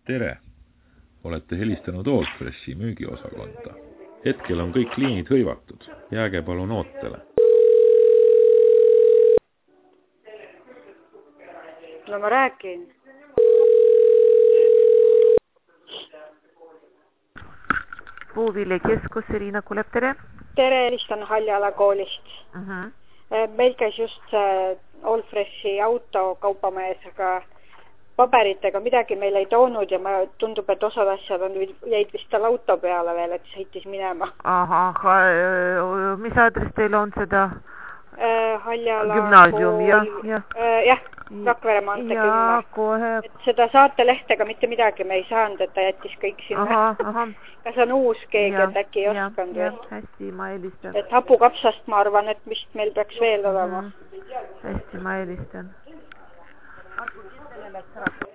Tere! Olete helistanud Allfreshi müügiosakonda. Hetkel on kõik liinid hõivatud. Jääge palun ootele. No ma räägin. Puuviljakeskus, Irina Kulep, tere! Tere, helistan Haljala koolist. Meil käis just Allfreshi auto kaupamees, aga paberitega midagi meil ei toonud ja tundub, et osad asjad jäid vist tal auto peale veel, et sõitis minema. Mis aadress teil on seda? Haljala Gümnaasium, kool. Jah, Rakvere maantee 10. Et seda saatelehtega mitte midagi me ei saanud, et ta jättis kõik sinna. Kas on uus keegi, et äkki ei oskanud veel? Hästi, ma helistan. Et hapukapsast ma arvan, et vist meil peaks veel olema. Hästi, ma helistan.